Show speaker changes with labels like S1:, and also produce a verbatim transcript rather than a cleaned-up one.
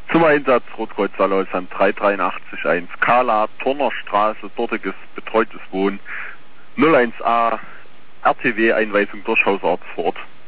S1: Zum Einsatz Rotkreuz Saalhausen drei drei acht eins Kala, Turnerstraße, dortiges betreutes Wohnen, null eins a, R T W-Einweisung durch Hausarzt vor Ort.